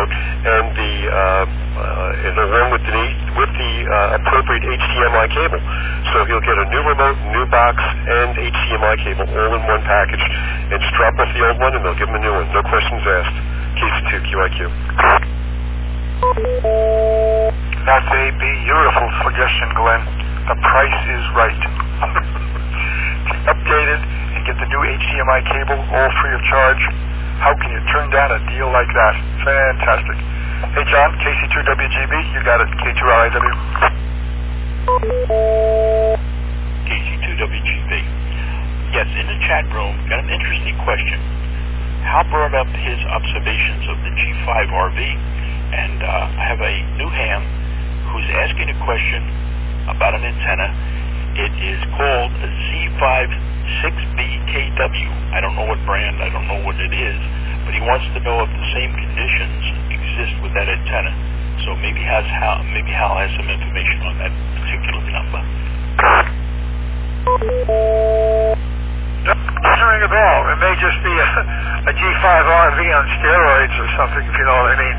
remote and along with the appropriate HDMI cable. So he'll get a new remote, new box, and HDMI cable all in one package, and just drop off the old one, and they'll give him a new one. No questions asked. KC2QIQ. That's a beautiful suggestion, Glenn. The price is right. Updated and get the new HDMI cable all free of charge. How can you turn down a deal like that? Fantastic. Hey, John, KC2WGB, you got it. K2RIW. KC2WGB. Yes, in the chat room, got an interesting question. Hal brought up his observations of the G5RV, and I have a new ham who's asking a question about an antenna. It is called a Z56BKW. I don't know what brand, I don't know what it is, but he wants to know if the same conditions exist with that antenna. So maybe Hal has some information on that particular number. Doesn't ring a bell. It may just be a G5RV on steroids or something, if you know what I mean.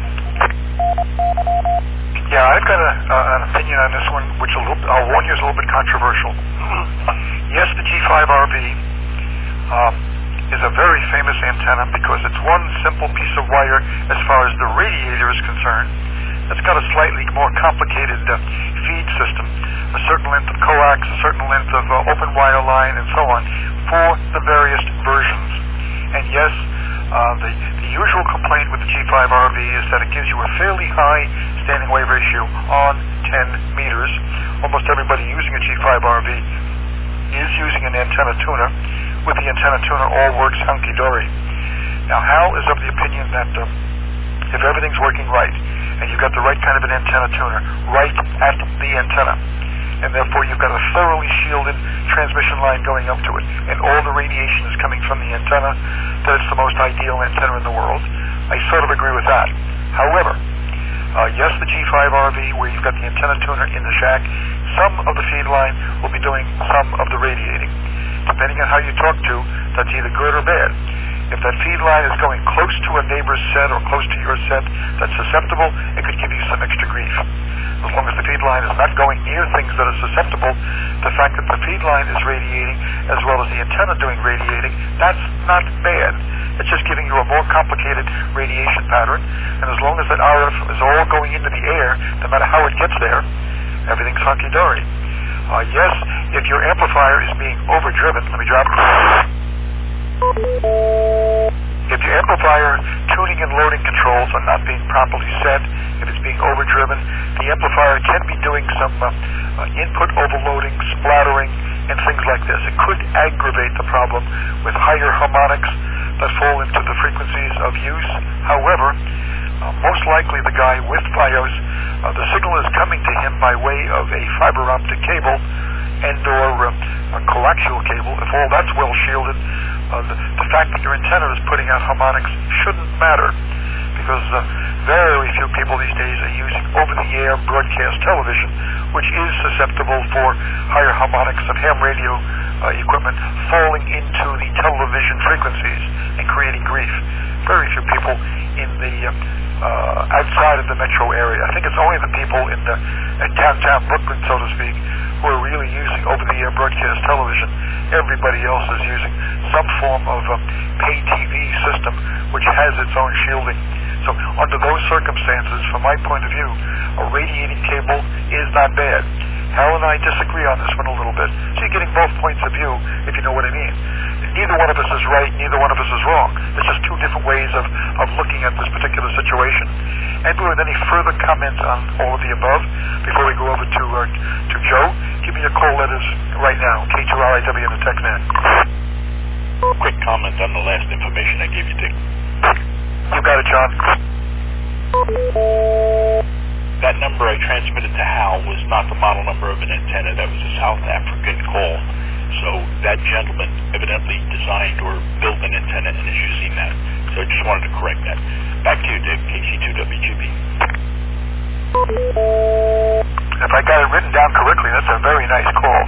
Yeah, I've got an opinion on this one, which I'll warn you is a little bit controversial. Yes, the G5RV is a very famous antenna because it's one simple piece of wire as far as the radiator is concerned. It's got a slightly more complicated feed system, a certain length of coax, a certain length of open wire line, and so on, for the various versions. And yes, the usual complaint with the G5RV is that it gives you a fairly high standing wave ratio on 10 meters. Almost everybody using a G5RV is using an antenna tuner. With the antenna tuner, all works hunky-dory. Now, Hal is of the opinion that if everything's working right, and you've got the right kind of an antenna tuner right at the antenna, and therefore you've got a thoroughly shielded transmission line going up to it, and all the radiation is coming from the antenna, that it's the most ideal antenna in the world. I sort of agree with that. However, yes, the G5RV, where you've got the antenna tuner in the shack, some of the feed line will be doing some of the radiating. Depending on how you talk to, that's either good or bad. If that feed line is going close to a neighbor's set or close to your set that's susceptible, it could give you some extra grief. As long as the feed line is not going near things that are susceptible, the fact that the feed line is radiating as well as the antenna doing radiating, that's not bad. It's just giving you a more complicated radiation pattern, and as long as that RF is all going into the air, no matter how it gets there, everything's hunky-dory. Yes, if your amplifier is being overdriven, let me drop. If your amplifier tuning and loading controls are not being properly set, if it's being overdriven, the amplifier can be doing some input overloading, splattering, and things like this. It could aggravate the problem with higher harmonics that fall into the frequencies of use. However, most likely the guy with FiOS, the signal is coming to him by way of a fiber optic cable and or a coaxial cable. If all that's well shielded, the fact that your antenna is putting out harmonics shouldn't matter, because very few people these days are using over-the-air broadcast television, which is susceptible for higher harmonics of ham radio equipment falling into the television frequencies and creating grief. Very few people in the outside of the metro area. I think it's only the people in downtown Brooklyn, so to speak, who are really using over-the-air broadcast television. Everybody else is using some form of pay TV system which has its own shielding. So under those circumstances, from my point of view, a radiating cable is not bad. Hal and I disagree on this one a little bit. So you're getting both points of view, if you know what I mean. Neither one of us is right, neither one of us is wrong. It's just two different ways of looking at this particular situation. Anybody with any further comments on all of the above before we go over to Joe? Give me your call letters right now, K2RIW and the TechNet. Quick comment on the last information I gave you, Dick. You got it, John. That number I transmitted to Hal was not the model number of an antenna. That was a South African call. So that gentleman evidently designed or built an antenna and is using that. So I just wanted to correct that. Back to you, Dick, KC2WGB. If I got it written down correctly, that's a very nice call.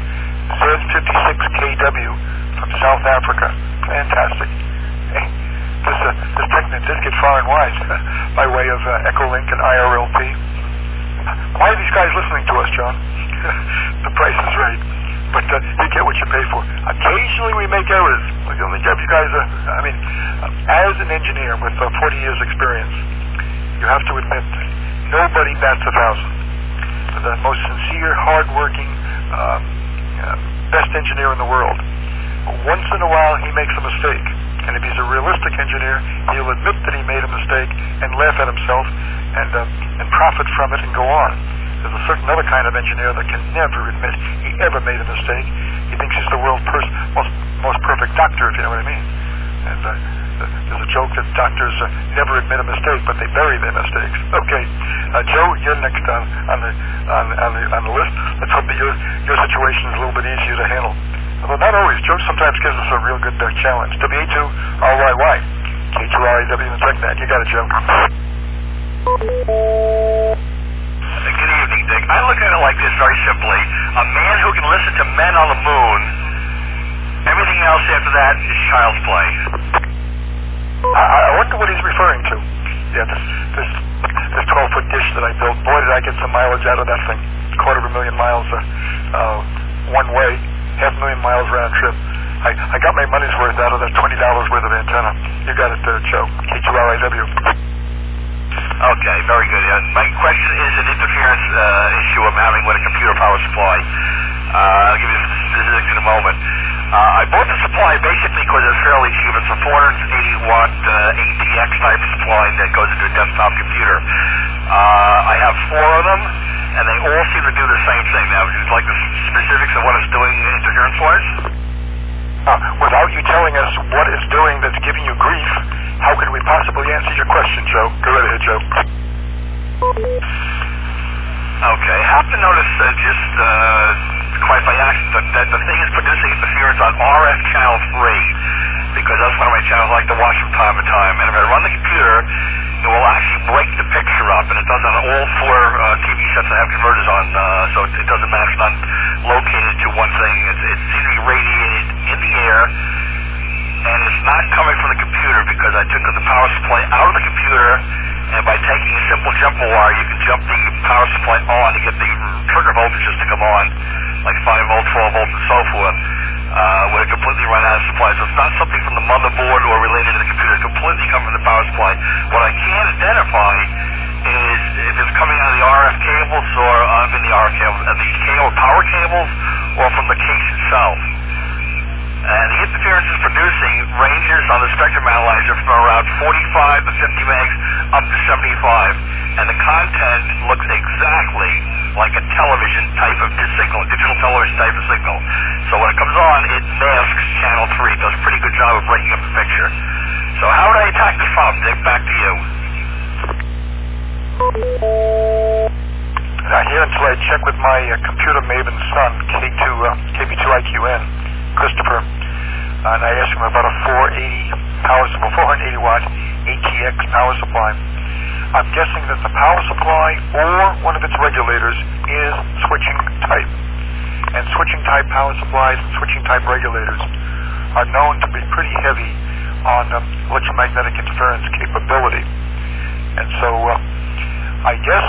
Z56KW from South Africa. Fantastic. Hey, this It did get far and wide by way of Echolink and IRLP. Why are these guys listening to us, John? The price is right. But you get what you pay for. Occasionally we make errors. Let me give you guys as an engineer with 40 years experience, you have to admit, nobody bats 1,000. The most sincere, hard-working, best engineer in the world. Once in a while he makes a mistake. And if he's a realistic engineer, he'll admit that he made a mistake and laugh at himself and profit from it and go on. There's a certain other kind of engineer that can never admit he ever made a mistake. He thinks he's the world's most perfect doctor, if you know what I mean. And there's a joke that doctors never admit a mistake, but they bury their mistakes. Okay, Joe, you're next on the list. Let's hope that your situation is a little bit easier to handle. Although not always. Joe sometimes gives us a real good challenge. WA2RYY, K2RIW in the TechNet. You got it, Joe. Good evening, Dick. I look at it like this very simply. A man who can listen to Men on the Moon, everything else after that is child's play. I wonder what he's referring to. Yeah, this 12-foot dish that I built. Boy, did I get some mileage out of that thing. 250,000 miles one way, 500,000 miles round trip. I got my money's worth out of that $20 worth of antenna. You got it, Joe. K2RIW. Okay, very good. My question is an interference issue I'm having with a computer power supply. I'll give you the specifics in a moment. I bought the supply basically because it's fairly cheap. It's a 480-watt ATX type supply that goes into a desktop computer. I have 4 of them, and they all seem to do the same thing. Now, would you like the specifics of what it's doing interference-wise? Without you telling us what it's doing that's giving you grief, how could we possibly answer your question, Joe? Go right ahead, Joe. Okay, I have to notice just quite by accident that the thing is producing interference on RF channel 3, because that's one of my channels I like to watch from time to time. And if I run the computer, it will actually break the picture up, and it does on all 4 TV sets I have converters on, so it doesn't matter. It's not located to one thing. It seems to be radiated in the air, and it's not coming from the computer because I took the power supply out of the computer, and by taking a simple jumper wire, you can jump the power supply on to get the trigger voltages to come on, like 5 volts, 12 volts, and so forth, when it completely run out of supply. So it's not something from the motherboard or related to the computer. It's completely coming from the power supply. What I can't identify is if it's coming out of the RF cables or the RF cables, the power cables, or from the case itself. And the interference it's producing ranges on the spectrum analyzer from around 45 to 50 megs up to 75. And the content looks exactly like a television type of signal, a digital television type of signal. So when it comes on, it masks channel 3. It does a pretty good job of breaking up the picture. So how would I attack this problem, Dick? Back to you. Now here until I check with my computer maven son, KB2IQN, Christopher, and I asked him about a 480 watt ATX power supply. I'm guessing that the power supply or one of its regulators is switching type. And switching type power supplies and switching type regulators are known to be pretty heavy on electromagnetic interference capability. And so I guess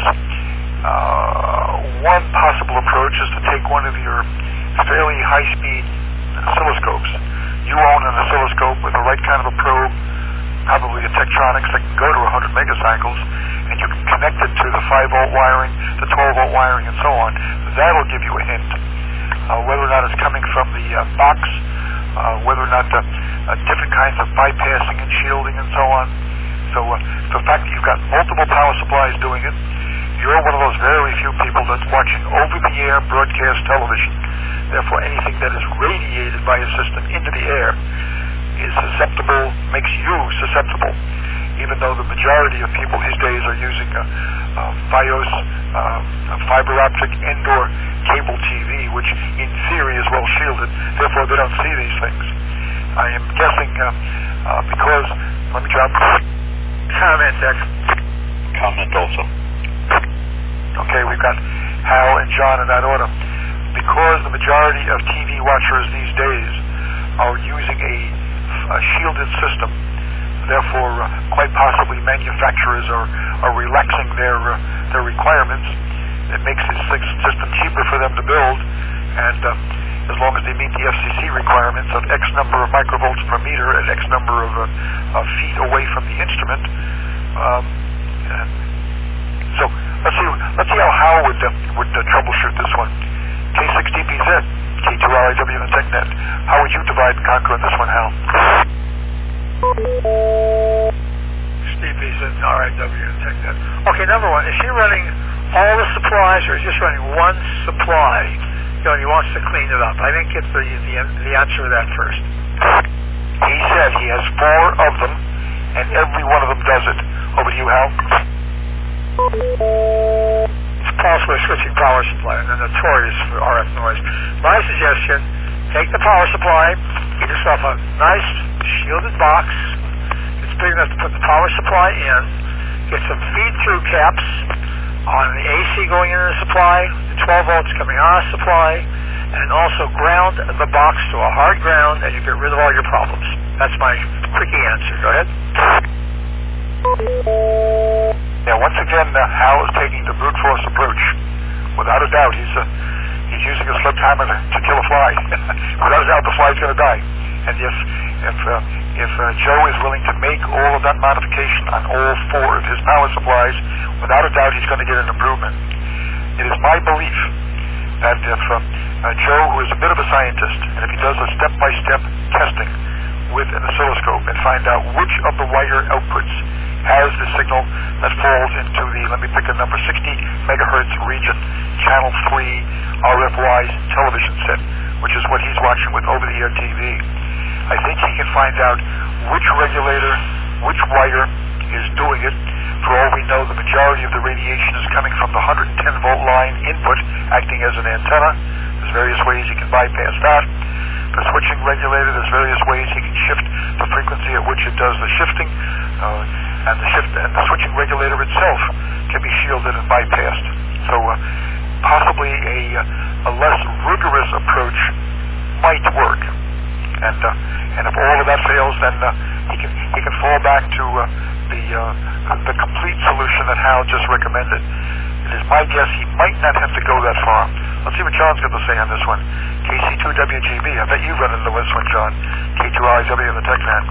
one possible approach is to take one of your fairly high-speed oscilloscopes. You own an oscilloscope with the right kind of a probe, probably a Tektronix that can go to 100 megacycles, and you can connect it to the 5-volt wiring, the 12-volt wiring, and so on. That'll give you a hint. Whether or not it's coming from the box, whether or not different kinds of bypassing and shielding and so on. So the fact that you've got multiple power supplies doing it, you're one of those very few people that's watching over-the-air broadcast television. Therefore, anything that is radiated by a system into the air is susceptible, makes you susceptible, even though the majority of people these days are using FiOS, fiber optic indoor cable TV, which in theory is well shielded. Therefore, they don't see these things. I am guessing because, let me drop comment, Dex. Comment also. Okay, we've got Hal and John in that order. Because the majority of TV watchers these days are using a shielded system, therefore quite possibly manufacturers are relaxing their requirements. It makes the system cheaper for them to build, and as long as they meet the FCC requirements of X number of microvolts per meter and X number of feet away from the instrument. So let's see how Hal would troubleshoot this one. K6DPZ, K2RIW and TechNet. How would you divide and conquer on this one, Hal? DPZ, RIW and TechNet. Okay, number one, is he running all the supplies or is he just running one supply? And he wants to clean it up. I didn't get the answer to that first. He said he has 4 of them, and every one of them does it. Over to you, Hal. It's pulse width switching power supply, and they're notorious for RF noise. My suggestion, take the power supply, get yourself a nice shielded box. It's big enough to put the power supply in. Get some feed-through caps on the AC going into the supply, the 12 volts coming out of the supply, and also ground the box to a hard ground, and you get rid of all your problems. That's my quickie answer. Go ahead. Yeah, once again, Hal is taking the brute force approach. Without a doubt, he's using a sledgehammer to kill a fly. Without a doubt, the fly's going to die. And yes, if Joe is willing to make all of that modification on all 4 of his power supplies, without a doubt he's going to get an improvement. It is my belief that if Joe, who is a bit of a scientist, and if he does a step-by-step testing with an oscilloscope and find out which of the wire outputs has the signal that falls into the, let me pick a number, 60 megahertz region, channel 3 RFY television set, which is what he's watching with over-the-air TV. I think he can find out which regulator, which wire is doing it. For all we know, the majority of the radiation is coming from the 110 volt line input acting as an antenna. There's various ways he can bypass that. The switching regulator, there's various ways he can shift the frequency at which it does the shifting, and the switching regulator itself can be shielded and bypassed. So possibly a less rigorous approach might work. And if all of that fails, then he can fall back to the complete solution that Hal just recommended. It is my guess he might not have to go that far. Let's see what John's got to say on this one. KC2WGB, I bet you've run into this one, John. K2RIW and the TechNet.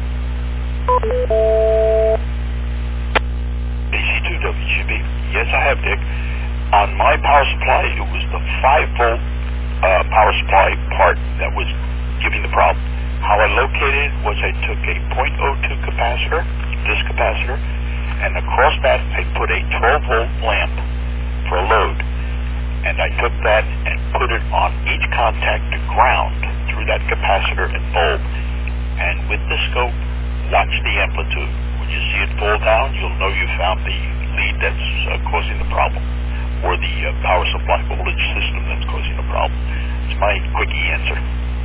KC2WGB, yes I have, Dick. On my power supply, it was the 5 volt power supply part that was giving the problem. How I located it was I took a 0.02 capacitor, this capacitor, and across that I put a 12 volt lamp for a load. And I took that and put it on each contact to ground through that capacitor and bulb. And with the scope, watch the amplitude. When you see it fall down, you'll know you found the lead that's causing the problem, or the power supply voltage system that's causing the problem. It's my quickie answer.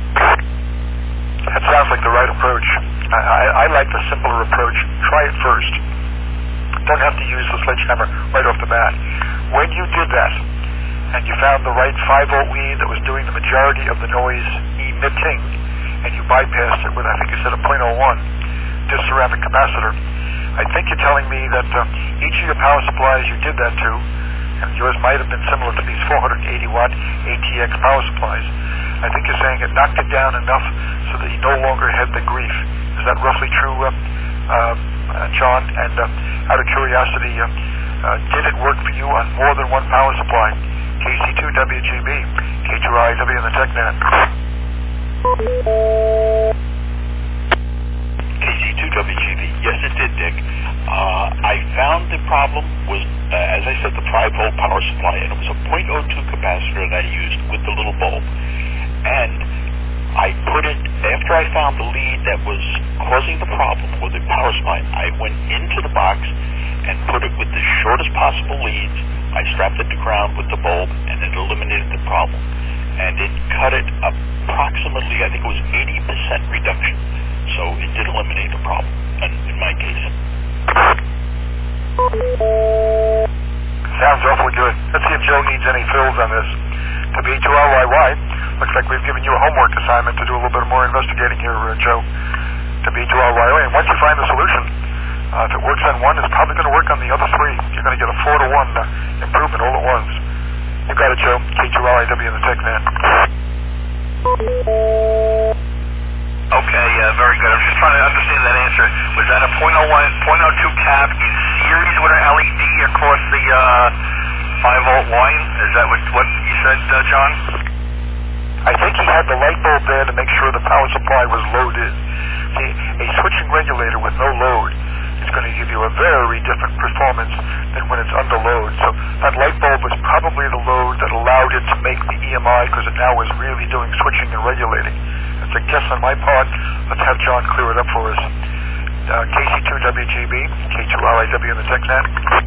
That sounds like the right approach. I like the simpler approach. Try it first. Don't have to use the sledgehammer right off the bat. When you did that, and you found the right 5 volt lead that was doing the majority of the noise emitting, and you bypassed it with, I think you said, a 0.01 ceramic capacitor, I think you're telling me that each of your power supplies you did that to, and yours might have been similar to these 480 watt ATX power supplies, I think you're saying it knocked it down enough so that you no longer had the grief. Is that roughly true, John? And out of curiosity, did it work for you on more than one power supply? KC2WGB, K2RIW and the TechNet. KC2WGB, yes it did, Dick. I found the problem was, as I said, the 5 volt power supply, and it was a 0.02 capacitor that I used with the little bulb. And I put it, after I found the lead that was causing the problem with the power supply, I went into the box and put it with the shortest possible leads. I strapped it to ground with the bulb, and it eliminated the problem. And it cut it approximately, I think it was 80% reduction. So it did eliminate the problem, in my case. Sounds awfully good. Let's see if Joe needs any fills on this. To B2RYY, looks like we've given you a homework assignment to do a little bit more investigating here, Joe. To to B2RYY. And once you find the solution, if it works on one, it's probably going to work on the other three. You're going to get a 4-to-1 improvement all at once. You got it, Joe. K2RIW in the TechNet. Okay, very good. I'm just trying to understand that answer. Was that a 0.02 cap in series with an LED across the 5-volt line? Is that what you said, John? I think he had the light bulb there to make sure the power supply was loaded. See, a switching regulator with no load is going to give you a very different performance than when it's under load. So that light bulb was probably the load that allowed it to make the EMI, because it now is really doing switching and regulating. It's a guess on my part. Let's have John clear it up for us. KC2WGB, K2RIW in the TechNet.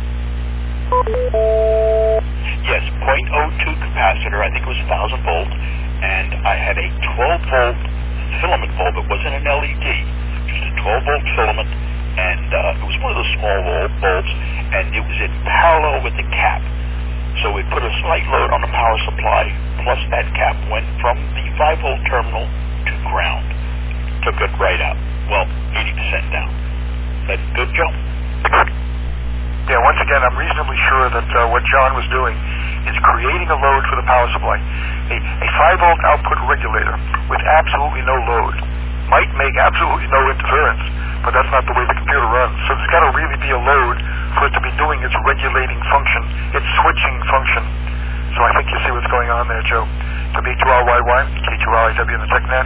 Yes, 0.02 capacitor, I think it was 1,000 volt, and I had a 12-volt filament bulb. It wasn't an LED, just a 12-volt filament, and it was one of those small bulbs, and it was in parallel with the cap. So we put a slight load on the power supply, plus that cap went from the 5-volt terminal to ground. Took it right out. Well, 80% down. That good, Joe? Yeah, once again, I'm reasonably sure that what John was doing is creating a load for the power supply. A 5-volt output regulator with absolutely no load might make absolutely no interference, but that's not the way the computer runs. So there's got to really be a load for it to be doing its regulating function, its switching function. So I think you see what's going on there, Joe. To B2RYY, K2RIW in the TechNet.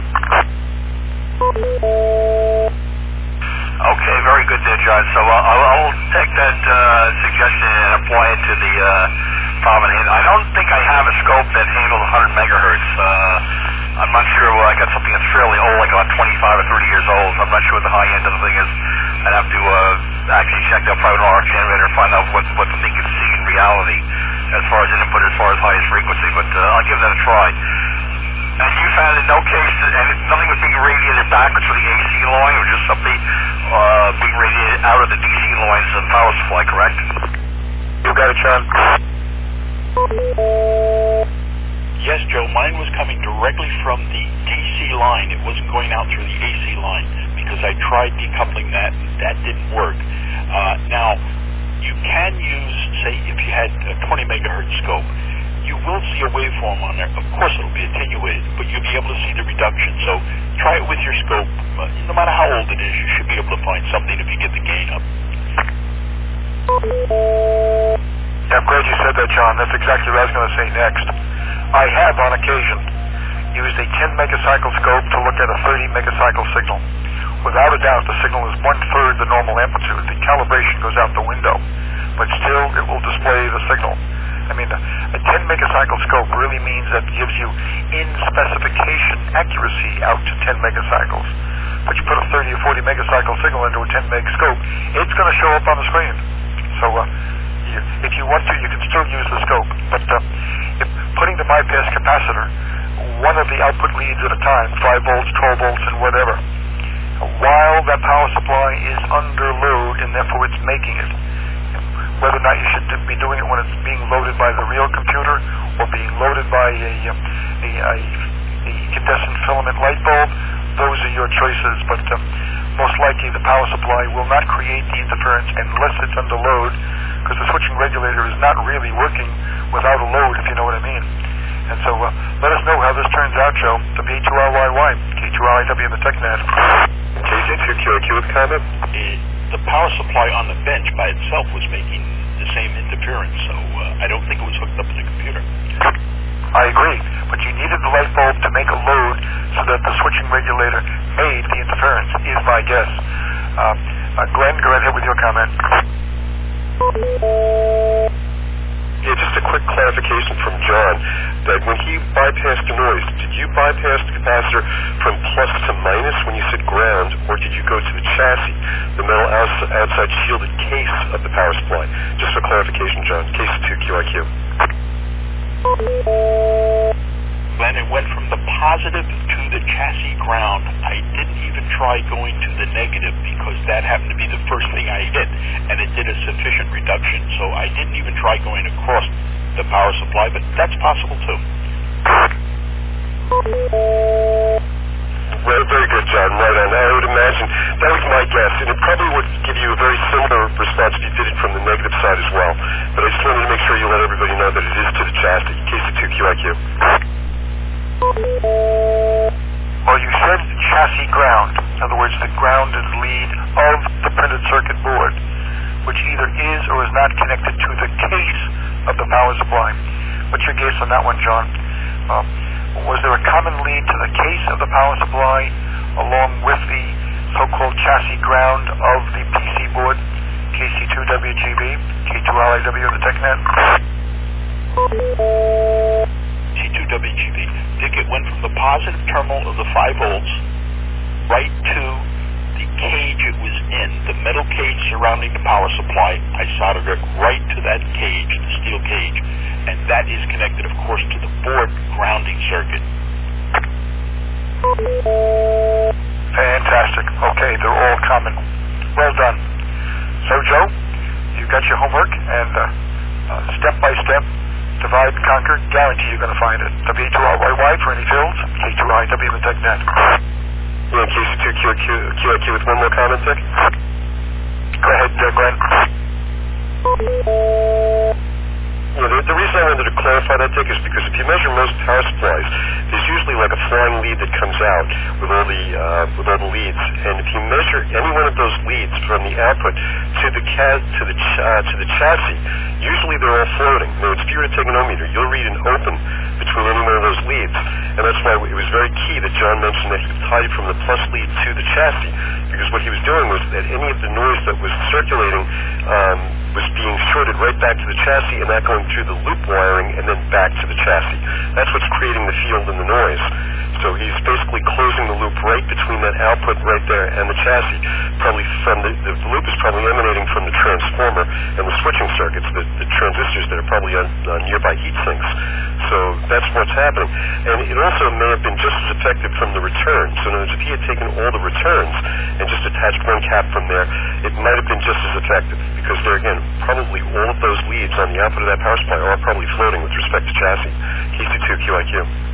Okay, very good there, John. So I'll take that suggestion and apply it to the problem. I don't think I have a scope that handles 100 megahertz. I'm not sure. I got something that's fairly old, like about 25 or 30 years old. So I'm not sure what the high end of the thing is. I'd have to actually check that private RF generator and find out what the thing can see in reality as far as input, as far as highest frequency. But I'll give that a try. And you found in no case that nothing was being radiated backwards for the AC line, or just something being radiated out of the DC lines of the power supply, correct? You got it, John. Yes, Joe. Mine was coming directly from the DC line. It wasn't going out through the AC line, because I tried decoupling that. That didn't work. Now, you can use, say, if you had a 20 megahertz scope, you will see a waveform on there. Of course, it'll be attenuated, but you'll be able to see the reduction. So try it with your scope. No matter how old it is, you should be able to find something if you get the gain up. Yeah, I'm glad you said that, John. That's exactly what I was going to say next. I have, on occasion, used a 10 megacycle scope to look at a 30 megacycle signal. Without a doubt, the signal is 1/3 the normal amplitude. The calibration goes out the window, but still it will display the signal. I mean, a 10 megacycle scope really means that it gives you in specification accuracy out to 10 megacycles. But you put a 30 or 40 megacycle signal into a 10 meg scope, it's going to show up on the screen. So if you want to, you can still use the scope. But if putting the bypass capacitor, one of the output leads at a time, 5 volts, 12 volts, and whatever, while that power supply is under load, and therefore it's making it. Whether or not you should be doing it when it's being loaded by the real computer or being loaded by a incandescent filament light bulb, those are your choices. But most likely the power supply will not create the interference unless it's under load, because the switching regulator is not really working without a load, if you know what I mean. And so let us know how this turns out, Joe. The B2RYY, K2RIW in the TechNet. KC2QIQ with comment? The power supply on the bench by itself was making the same interference, so I don't think it was hooked up to the computer. I agree, but you needed the light bulb to make a load so that the switching regulator made the interference, is my guess. Glenn, go ahead with your comment. Yeah, just a quick clarification from John, that when he bypassed the noise, did you bypass the capacitor from plus to minus when you said ground, or did you go to the chassis, the metal outside shielded case of the power supply? Just for clarification, John. KC2QIQ. When it went from the positive to the chassis ground, I didn't even try going to the negative, because that happened to be the first thing I hit, and it did a sufficient reduction, so I didn't even try going across the power supply, but that's possible too. Well, very good, John. John, right on. I would imagine that was my guess, and it probably would give you a very similar response if you did it from the negative side as well. But I just wanted to make sure you let everybody know that it is to the chassis, KC2QIQ. Well, you said chassis ground. In other words, the grounded lead of the printed circuit board, which either is or is not connected to the case of the power supply. What's your guess on that one, John? Was there a common lead to the case of the power supply along with the so-called chassis ground of the PC board, KC2WGB, K2LIW in the TechNet? KC2WGB. Dick, it went from the positive terminal of the 5 volts right to the cage it was in, the metal cage surrounding the power supply. I soldered it right to that cage, the steel cage, and that is connected, of course, to the board grounding circuit. Fantastic. Okay, they're all common. Well done. So, Joe, you got your homework, and step by step, divide and conquer. Guarantee you're going to find it. W2RYY for any fills. K2IW in the TechNet. Yeah, KC2QIQ with one more comment, Dick? Go ahead, Glenn. Yeah, the reason I wanted to clarify that, Dick, is because if you measure most power supplies, there's usually like a flying lead that comes out with all the leads, and if you measure any one of those leads from the output to the chassis, usually they're all floating. Now, if you were to take an ohmmeter, you'll read an open between any one of those leads, and that's why it was very key that John mentioned that he tied from the plus lead to the chassis, because what he was doing was that any of the noise that was circulating was being shorted right back to the chassis, and that going through the loop wiring and then back to the chassis. That's what's creating the field and the noise. So he's basically closing the loop right between that output right there and the chassis. Probably from the loop is probably emanating from the transformer and the switching circuits, the transistors that are probably on nearby heat sinks. So that's what's happening. And it also may have been just as effective from the return. So in other words, if he had taken all the returns and just attached one cap from there, it might have been just as effective, because there again, probably all of those leads on the output of that power supply are probably floating with respect to chassis. KC2QIQ.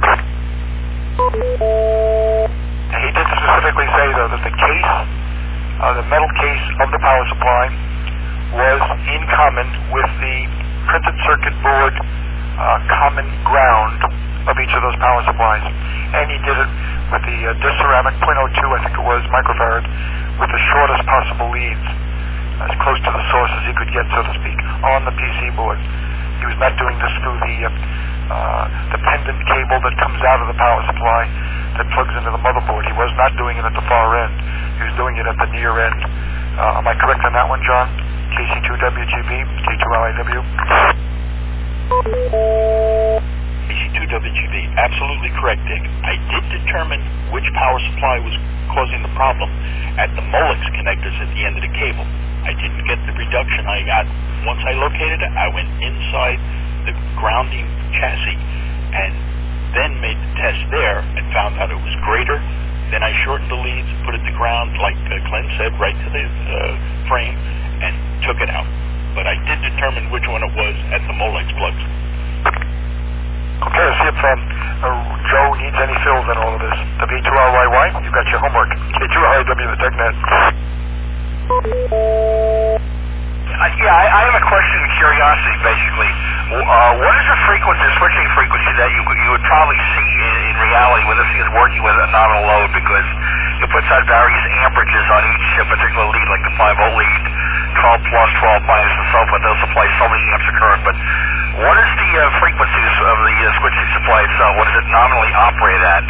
He did specifically say, though, that the case, the metal case of the power supply was in common with the printed circuit board common ground of each of those power supplies. And he did it with the ceramic 0.02, I think it was, microfarad, with the shortest possible leads, as close to the source as he could get, so to speak, on the PC board. He was not doing this through the pendant cable that comes out of the power supply that plugs into the motherboard. He was not doing it at the far end. He was doing it at the near end. Am I correct on that one, John? KC2WGB, K2LIW? KC2WGB, absolutely correct, Dick. I did determine which power supply was causing the problem at the Molex connectors at the end of the cable. I didn't get the reduction I got. Once I located it, I went inside the grounding chassis and then made the test there and found out it was greater. Then I shortened the leads, put it to ground, like Glenn said, right to the frame, and took it out. But I did determine which one it was at the Molex plugs. Okay, let's see if Joe needs any fills in all of this. W2RYY, you got your homework. K2RIW, the TechNet. I have a question of curiosity, basically. What is the frequency, the switching frequency that you would probably see in reality when this thing is working with a nominal load? Because it puts out various amperages on each particular lead, like the 5-volt lead, 12 plus, 12 minus, and so forth. They'll supply so many amps of current. But what is the frequencies of the switching supply itself? What does it nominally operate at?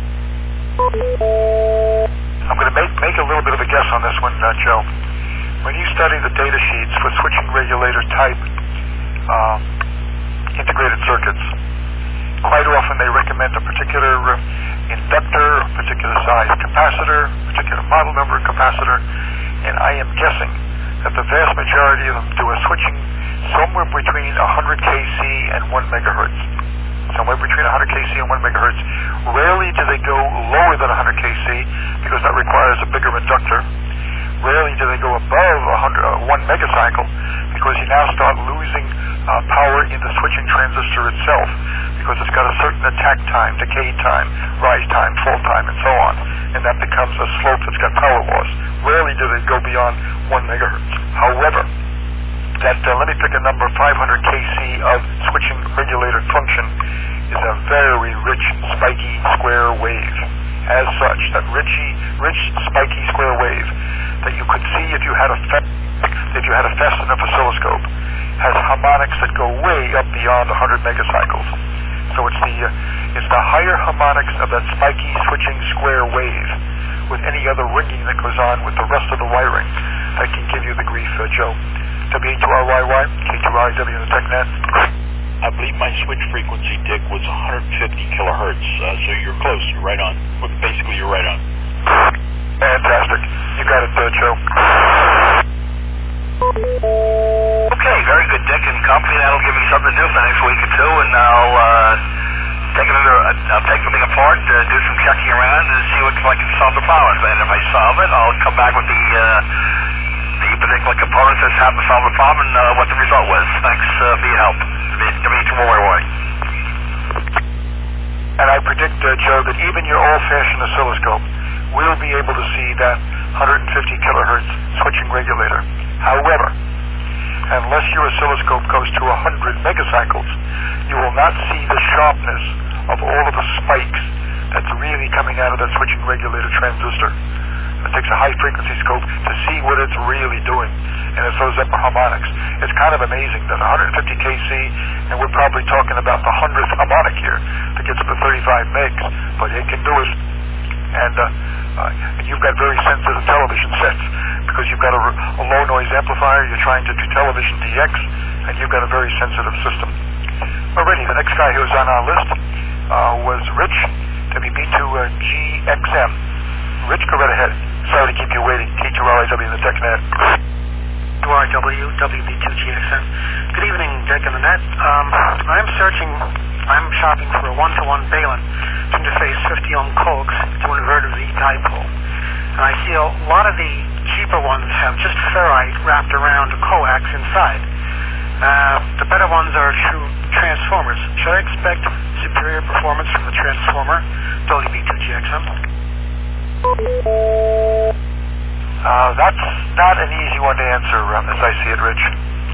I'm going to make a little bit of a guess on this one, Joe. When you study the data sheets for switching regulator type integrated circuits, quite often they recommend a particular inductor, a particular size capacitor, a particular model number capacitor, and I am guessing that the vast majority of them do a switching somewhere between 100 kC and 1 megahertz. Somewhere between 100 kC and 1 megahertz. Rarely do they go lower than 100 kC because that requires a bigger inductor. Rarely do they go above 1 megacycle because you now start losing power in the switching transistor itself. because it's got a certain attack time, decay time, rise time, fall time, and so on. And that becomes a slope that's got power loss. Rarely do they go beyond 1 megahertz. However, that, let me pick a number, 500 kc of switching regulator function is a very rich, spiky, square wave. As such, that rich, spiky square wave that you could see if you had a fast enough oscilloscope has harmonics that go way up beyond 100 megacycles. So it's the higher harmonics of that spiky switching square wave with any other ringing that goes on with the rest of the wiring that can give you the grief, Joe. W2RYY, K2RIW in the TechNet. I believe my switch frequency, Dick, was 150 kilohertz, so you're close. You're right on. Basically, you're right on. Fantastic. You got it, Joe. Okay, very good, Dick and company. That'll give me something to do for the next week or two, and I'll take the thing apart, do some checking around, and see if I can solve the problem. And if I solve it, I'll come back with the particular components that happen to solve the problem and what the result was. Thanks for your help. W2RYY. And I predict, Joe, that even your old-fashioned oscilloscope will be able to see that 150 kilohertz switching regulator. However, unless your oscilloscope goes to 100 megacycles, you will not see the sharpness of all of the spikes that's really coming out of that switching regulator transistor. It takes a high-frequency scope to see what it's really doing, and it's those upper harmonics. It's kind of amazing that 150 kc, and we're probably talking about the 100th harmonic here that gets up to 35 megs, but it can do it. And you've got very sensitive television sets because you've got a low-noise amplifier, you're trying to do television DX, and you've got a very sensitive system. Alrighty, the next guy who was on our list was Rich, WB2GXM. Rich, go right ahead. Sorry to keep you waiting. K2RIW in the TechNet. WRW, WB2GXM. Good evening, Dick and the Net. I'm shopping for a 1-to-1 Balun to interface 50 ohm coax to an inverter Z dipole. And I see a lot of the cheaper ones have just ferrite wrapped around a coax inside. The better ones are true transformers. Should I expect superior performance from the transformer, WB2GXM? That's not an easy one to answer, as I see it, Rich.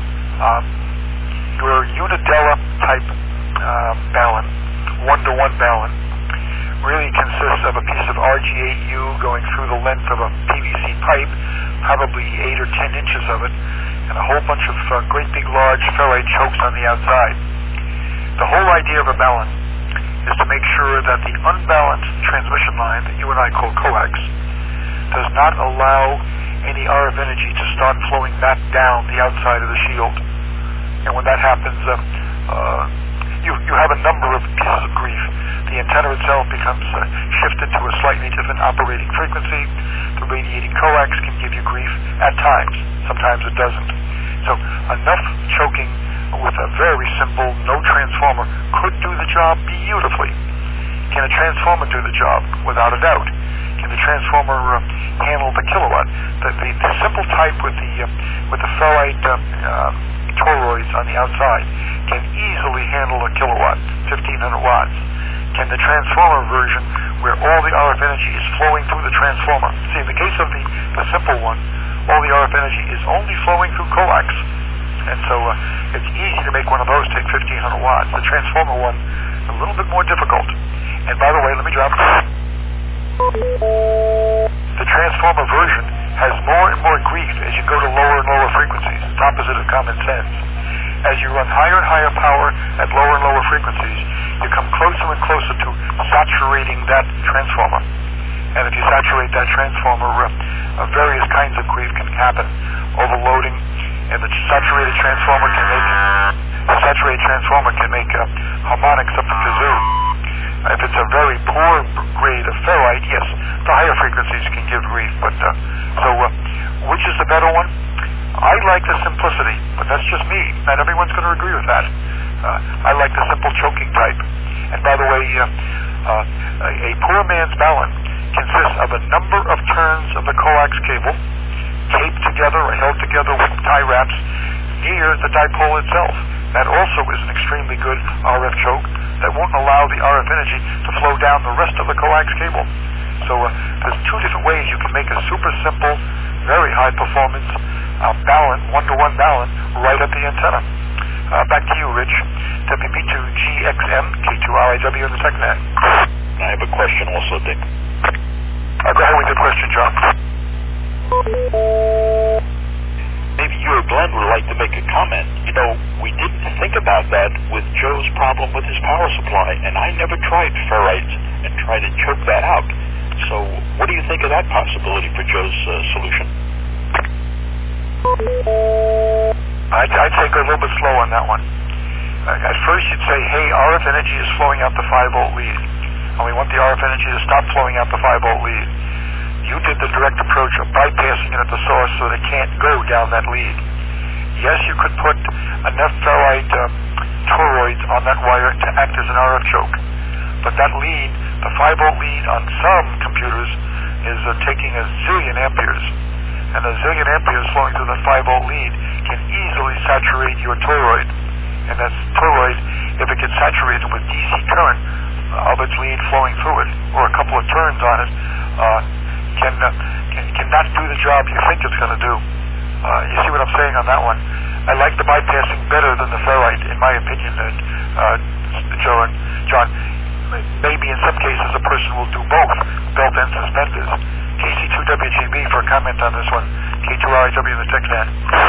Your Unidella type Balun, 1-to-1 Balun, really consists of a piece of RG8U going through the length of a PVC pipe, probably 8 or 10 inches of it, and a whole bunch of great big large ferrite chokes on the outside. The whole idea of a Balun is to make sure that the unbalanced transmission line that you and I call coax does not allow any RF energy to start flowing back down the outside of the shield. And when that happens, you have a number of pieces of grief. The antenna itself becomes shifted to a slightly different operating frequency. The radiating coax can give you grief at times. Sometimes it doesn't. So enough choking with a very simple no transformer could do the job beautifully. Can a transformer do the job? Without a doubt. Can the transformer handle the kilowatt? The simple type with the ferrite toroids on the outside can easily handle a kilowatt, 1,500 watts. Can the transformer version, where all the RF energy is flowing through the transformer? See, in the case of the simple one, all the RF energy is only flowing through coax. And so it's easy to make one of those take 1,500 watts. The transformer one, a little bit more difficult. And by the way, let me drop. The transformer version has more and more grief as you go to lower and lower frequencies. It's opposite of common sense. As you run higher and higher power at lower and lower frequencies, you come closer and closer to saturating that transformer. And if you saturate that transformer, various kinds of grief can happen. Overloading, and the saturated transformer can make harmonics up the kazoo. If it's a very poor grade of ferrite, yes, the higher frequencies can give grief. But which is the better one? I like the simplicity, but that's just me. Not everyone's going to agree with that. I like the simple choking type. And by the way, a poor man's Balun consists of a number of turns of the coax cable taped together or held together with tie wraps near the dipole itself. That also is an extremely good RF choke. that won't allow the RF energy to flow down the rest of the coax cable. So there's two different ways you can make a super simple, very high performance balun, one-to-one balun, right at the antenna. Back to you, Rich. WP2GXM, K2RIW in the TechNet. I have a question also, Dick. Go ahead with your question, John. Maybe you or Glenn would like to make a comment. You know, we didn't think about that with Joe's problem with his power supply, and I never tried ferrites and tried to choke that out. So what do you think of that possibility for Joe's solution? I'd take a little bit slow on that one. At first you'd say, hey, RF energy is flowing out the 5-volt lead, and we want the RF energy to stop flowing out the 5-volt lead. You did the direct approach of bypassing it at the source so that it can't go down that lead. Yes, you could put enough ferrite toroids on that wire to act as an RF choke, but that lead, the 5-volt lead on some computers, is taking a zillion amperes. And a zillion amperes flowing through the 5-volt lead can easily saturate your toroid. And that toroid, if it gets saturated with DC current of its lead flowing through it, or a couple of turns on it, can not do the job you think it's going to do. You see what I'm saying on that one? I like the bypassing better than the ferrite, in my opinion, Joe and John. Maybe in some cases a person will do both, belt and suspenders. KC2WGB for a comment on this one. K2RIW in the TechNet.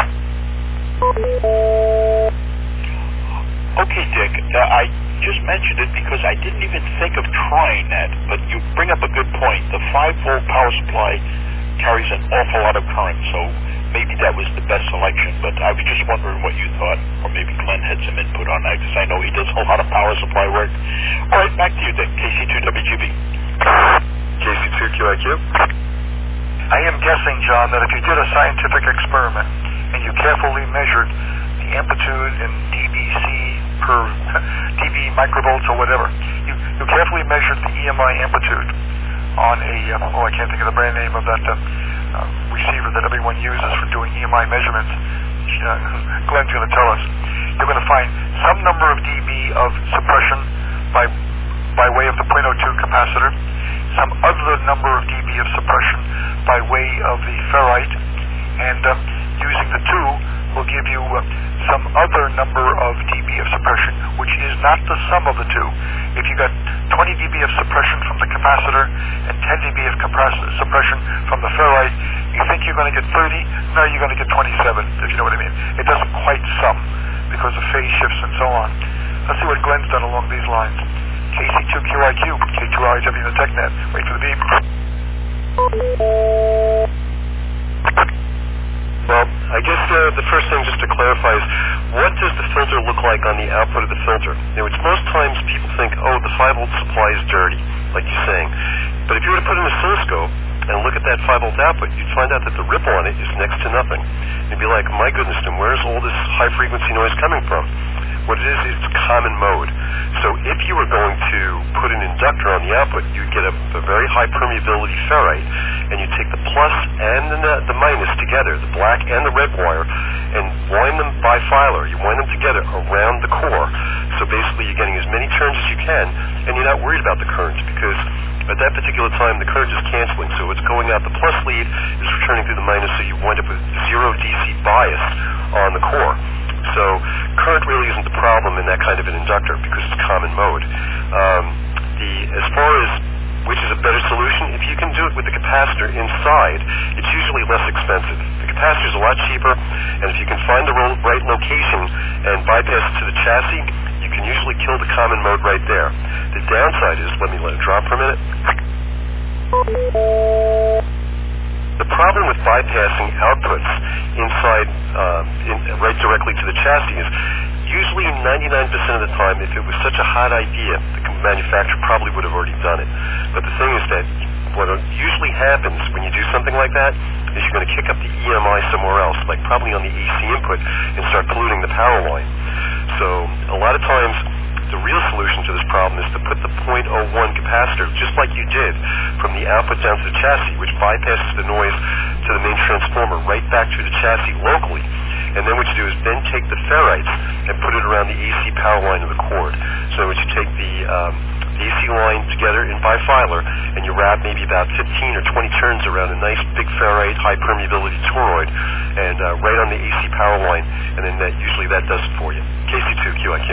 Okay, Dick. I just mentioned it because I didn't even think of trying that, but you bring up a good point. The 5-volt power supply carries an awful lot of current, so maybe that was the best selection, but I was just wondering what you thought, or maybe Glenn had some input on that, because I know he does a lot of power supply work. All right, back to you, Dick. KC2WGB. KC2QIQ. I am guessing, John, that if you did a scientific experiment and you carefully measured the amplitude in dBc per dB microvolts or whatever, you carefully measured the EMI amplitude on a, I can't think of the brand name of that receiver that everyone uses for doing EMI measurements. Glenn's going to tell us. You're going to find some number of dB of suppression by way of the 0.02 capacitor, some other number of dB of suppression by way of the ferrite, and using the two will give you some other number of dB of suppression, which is not the sum of the two. If you got 20 dB of suppression from the capacitor and 10 dB of suppression from the ferrite, you think you're going to get 30? No, you're going to get 27, if you know what I mean. It doesn't quite sum because of phase shifts and so on. Let's see what Glenn's done along these lines. KC2QIQ, K2RIW in the TechNet. Wait for the beep. Well, I guess the first thing just to clarify is, what does the filter look like on the output of the filter? Now, it's most times people think, oh, the 5-volt supply is dirty, like you're saying. But if you were to put an oscilloscope and look at that 5-volt output, you'd find out that the ripple on it is next to nothing. You'd be like, my goodness, then where's all this high-frequency noise coming from? What it is, it's common mode. So if you were going to put an inductor on the output, you'd get a very high permeability ferrite, and you take the plus and the minus together, the black and the red wire, and wind them bifilar. You wind them together around the core. So basically you're getting as many turns as you can, and you're not worried about the current, because at that particular time the current is canceling. So it's going out, the plus lead is returning through the minus, so you wind up with zero DC bias on the core. So current really isn't the problem in that kind of an inductor because it's common mode. As far as which is a better solution, if you can do it with the capacitor inside, it's usually less expensive. The capacitor is a lot cheaper, and if you can find the right location and bypass it to the chassis, you can usually kill the common mode right there. The downside is, let it drop for a minute. The problem with bypassing outputs inside, right directly to the chassis is usually 99% of the time, if it was such a hot idea, the manufacturer probably would have already done it. But the thing is that what usually happens when you do something like that is you're going to kick up the EMI somewhere else, like probably on the AC input, and start polluting the power line. So a lot of times, the real solution to this problem is to put the 0.01 capacitor, just like you did, from the output down to the chassis, which bypasses the noise to the main transformer right back through the chassis locally. And then what you do is then take the ferrites and put it around the AC power line of the cord. So you take the AC line together in bifilar, and you wrap maybe about 15 or 20 turns around a nice big ferrite, high permeability toroid, and right on the AC power line, and then usually that does it for you. KC2QIQ.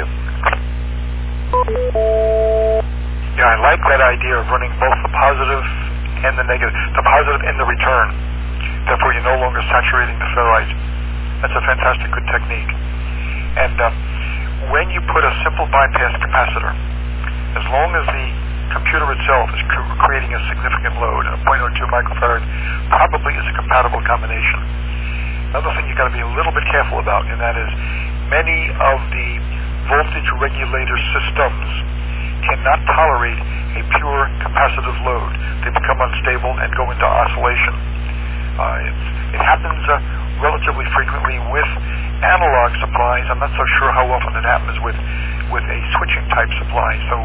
Yeah, I like that idea of running both the positive and the negative, the positive and the return. Therefore, you're no longer saturating the ferrite. That's a fantastic good technique. And when you put a simple bypass capacitor, as long as the computer itself is creating a significant load, a 0.02 microfarad probably is a compatible combination. Another thing you've got to be a little bit careful about, and that is many of the voltage regulator systems cannot tolerate a pure capacitive load. They become unstable and go into oscillation. It happens relatively frequently with analog supplies. I'm not so sure how often it happens with a switching type supply. So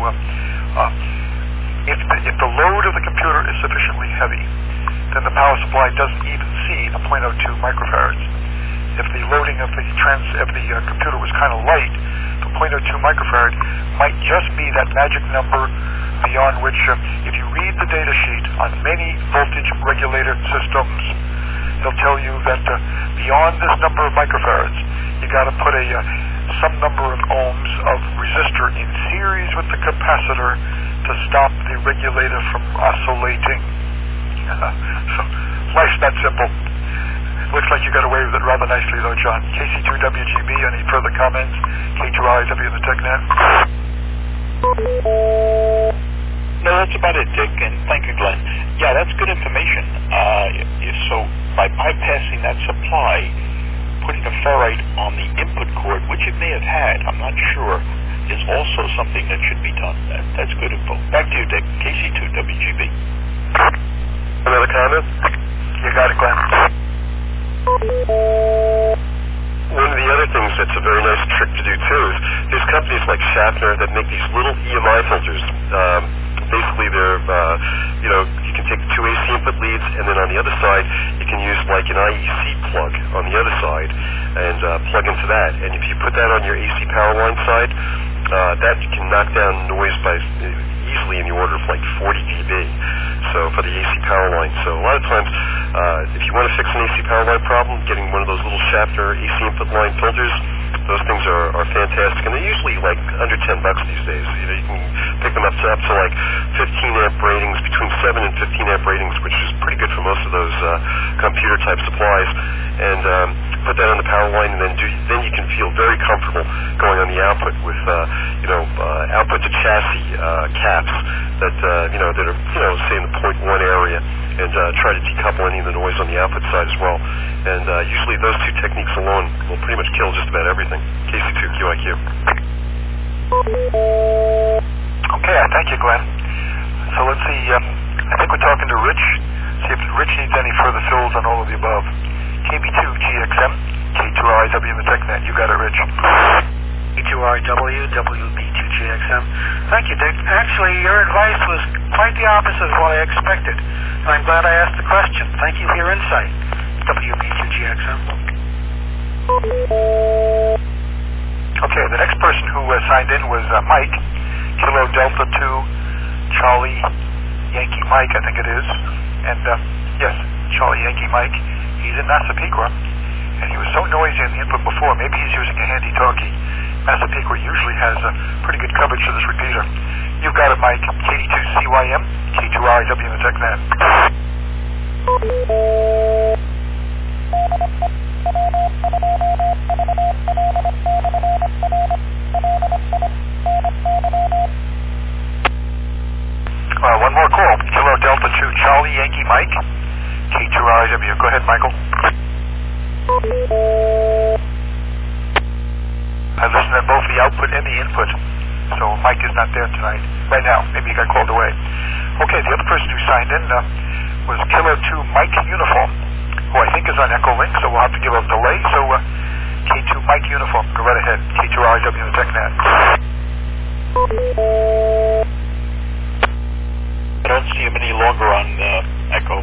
if the load of the computer is sufficiently heavy, then the power supply doesn't even see the 0.02 microfarads. If the loading of the computer was kind of light, the 0.02 microfarad might just be that magic number beyond which, if you read the data sheet on many voltage regulator systems, they'll tell you that beyond this number of microfarads, you got to put some number of ohms of resistor in series with the capacitor to stop the regulator from oscillating. So life's that simple. Looks like you got away with it rather nicely, though, John. KC2WGB, any further comments? K2RIW in the TechNet? No, that's about it, Dick, and thank you, Glenn. Yeah, that's good information. So by bypassing that supply, putting a ferrite on the input cord, which it may have had, I'm not sure, is also something that should be done. That's good info. Back to you, Dick. KC2WGB. Another comment? You got it, Glenn. One of the other things that's a very nice trick to do too is there's companies like Schaffner that make these little EMI filters. Basically, they're you can take the two AC input leads, and then on the other side you can use like an IEC plug on the other side and plug into that. And if you put that on your AC power line side, that can knock down noise by easily in the order of like 40 dB. So for the AC power line. So a lot of times, if you want to fix an AC power line problem, getting one of those little Schaffner AC input line filters, those things are fantastic, and they're usually like under $10 these days. You can pick them up to like 15 amp ratings, between 7 and 15 amp ratings, which is pretty good for most of those computer type supplies. And put that on the power line, and then you can feel very comfortable going on the output with output to chassis caps that that are say in the 0.1 area, and try to decouple any of the noise on the output side as well. And usually those two techniques alone will pretty much kill just about everything. KC2QIQ. Okay, thank you, Glenn. So let's see. I think we're talking to Rich. See if Rich needs any further fills on all of the above. KB2GXM, K2RIW in the TechNet. You got it, Rich. K2RIW, WB2GXM. Thank you, Dick. Actually, your advice was quite the opposite of what I expected. And I'm glad I asked the question. Thank you for your insight. WB2GXM. Okay, the next person who signed in was Mike, Kilo Delta 2, Charlie Yankee Mike, I think it is. And yes, Charlie Yankee Mike. He's in Massapequa, and he was so noisy in the input before. Maybe he's using a handy-talkie. Massapequa usually has pretty good coverage for this repeater. You've got it, Mike. KD2CYM, K2RIW in the TechNet. One more call. Kilo Delta 2, Charlie Yankee Mike. K2RIW. Go ahead, Michael. I listened to both the output and the input, so Mike is not there tonight. Right now. Maybe he got called away. Okay, the other person who signed in was Kilo 2 Mike Uniform, who I think is on Echo Link, so we'll have to give a delay. So K2 Mike Uniform, go right ahead. K2RIW in the TechNet. I don't see him any longer on Echo.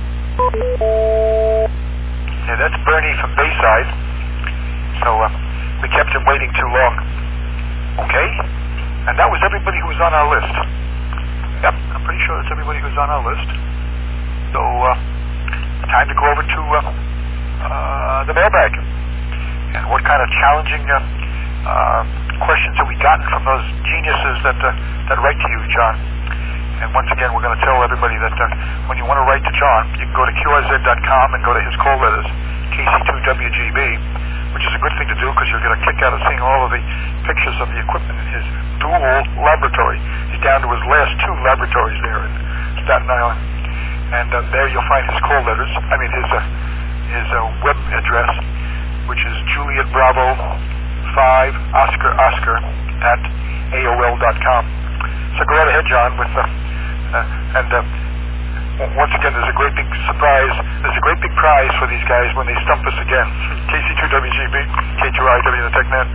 Yeah, that's Bernie from Bayside. So we kept him waiting too long. Okay? And that was everybody who was on our list. Yep, I'm pretty sure that's everybody who's on our list. So, time to go over to the mailbag. And what kind of challenging questions have we gotten from those geniuses that write to you, John? And once again, we're going to tell everybody that when you want to write to John, you can go to QRZ.com and go to his call letters, KC2WGB, which is a good thing to do because you'll get a kick out of seeing all of the pictures of the equipment in his dual laboratory. He's down to his last 2 laboratories there in Staten Island. And there you'll find his call letters, his web address, which is Juliet Bravo 5 Oscar Oscar at AOL.com. So go right ahead, John, with once again, there's a great big surprise. There's a great big prize for these guys when they stump us again. KC2WGB, K2IW, the TechNet.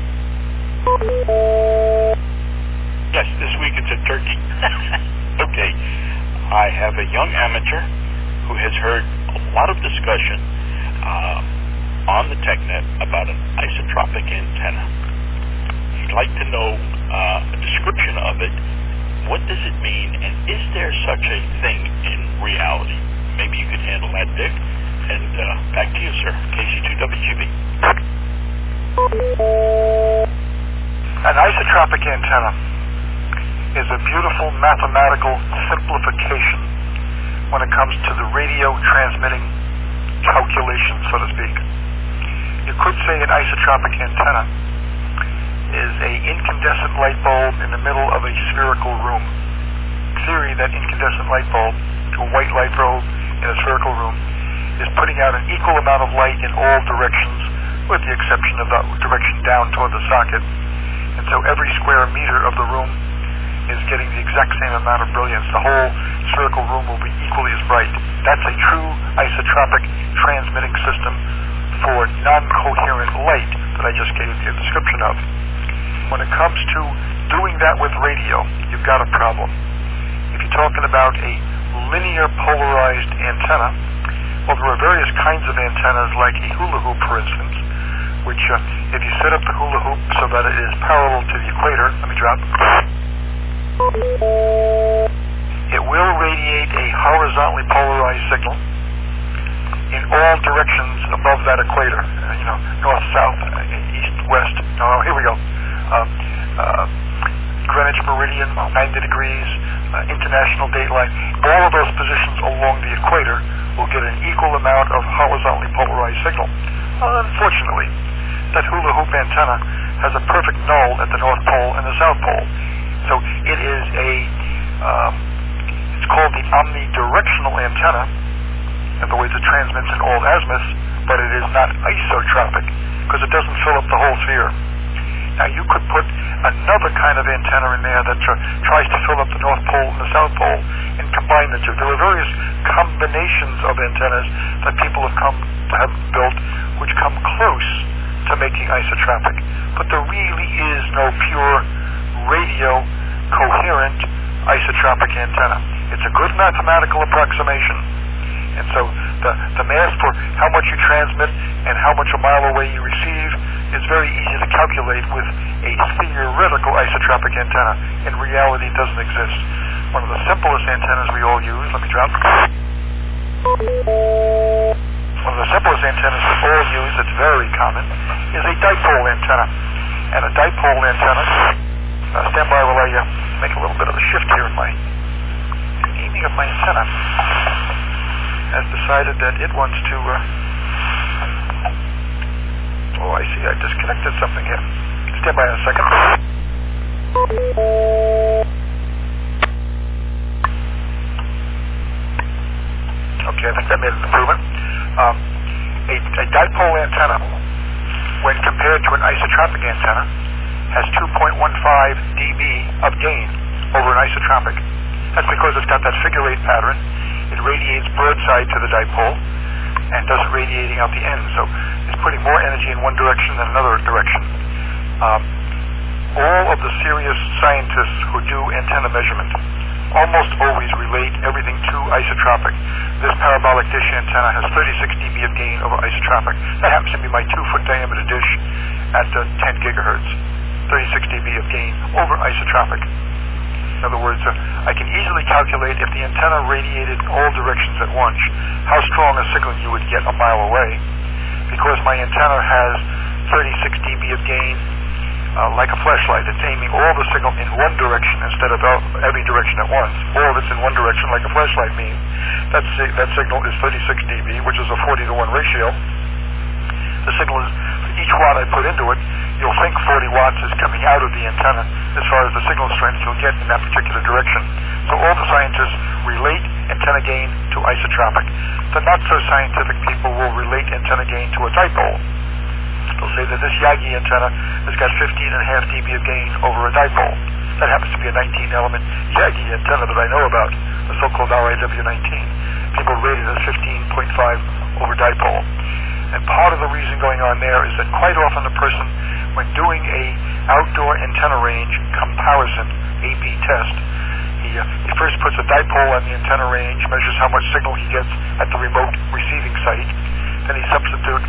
Yes, this week it's a turkey. Okay. I have a young amateur who has heard a lot of discussion on the TechNet about an isotropic antenna. He'd like to know a description of it. What does it mean, and is there such a thing in reality? Maybe you could handle that, Dick. And back to you, sir. KC2WGB. An isotropic antenna is a beautiful mathematical simplification when it comes to the radio transmitting calculation, so to speak. You could say an isotropic antenna is an incandescent light bulb in the middle of a spherical room. In theory, that incandescent light bulb to a white light bulb in a spherical room is putting out an equal amount of light in all directions, with the exception of the direction down toward the socket. And so every square meter of the room is getting the exact same amount of brilliance. The whole spherical room will be equally as bright. That's a true isotropic transmitting system for non-coherent light that I just gave you a description of. When it comes to doing that with radio, you've got a problem. If you're talking about a linear polarized antenna, well, there are various kinds of antennas, like a hula hoop, for instance, which if you set up the hula hoop so that it is parallel to the equator, let me drop, it will radiate a horizontally polarized signal in all directions above that equator, north, south, east, west. Oh, here we go. Greenwich Meridian, 90 degrees, international dateline. All of those positions along the equator will get an equal amount of horizontally polarized signal. Unfortunately, that hula hoop antenna has a perfect null at the North Pole and the South Pole. So it is it's called the omnidirectional antenna. In other words, it transmits in all azimuths, but it is not isotropic because it doesn't fill up the whole sphere. Now, you could put another kind of antenna in there that tries to fill up the North Pole and the South Pole and combine the two. There are various combinations of antennas that people have built which come close to making isotropic. But there really is no pure radio coherent isotropic antenna. It's a good mathematical approximation. And so the math for how much you transmit and how much a mile away you receive is very easy to calculate with a theoretical isotropic antenna. In reality, it doesn't exist. One of the simplest antennas we all use, let me drop. One of the simplest antennas we all use, that's very common, is a dipole antenna. And a dipole antenna, stand by while I make a little bit of a shift here in my aiming of my antenna. Has decided that it wants to I see, I disconnected something here. Stand by a second. Okay, I think that made an improvement. A dipole antenna, when compared to an isotropic antenna, has 2.15 dB of gain over an isotropic. That's because it's got that figure 8 pattern. It radiates broadside to the dipole and doesn't radiating out the end. So it's putting more energy in one direction than another direction. All of the serious scientists who do antenna measurement almost always relate everything to isotropic. This parabolic dish antenna has 36 dB of gain over isotropic. That happens to be my 2-foot diameter dish at 10 gigahertz. 36 dB of gain over isotropic. In other words, I can easily calculate if the antenna radiated in all directions at once, how strong a signal you would get a mile away. Because my antenna has 36 dB of gain, like a flashlight, it's aiming all the signal in one direction instead of every direction at once. All of it's in one direction like a flashlight beam. That signal is 36 dB, which is a 40-to-1 ratio. The signal is, for each watt I put into it, you'll think 40 watts is coming out of the antenna as far as the signal strength you'll get in that particular direction. So all the scientists relate antenna gain to isotropic. The not-so-scientific people will relate antenna gain to a dipole. They'll say that this Yagi antenna has got 15.5 dB of gain over a dipole. That happens to be a 19-element Yagi antenna that I know about, the so-called RIW-19. People rate it as 15.5 over dipole. And part of the reason going on there is that quite often the person, when doing a outdoor antenna range comparison, A/B test, he first puts a dipole on the antenna range, measures how much signal he gets at the remote receiving site. Then he substitutes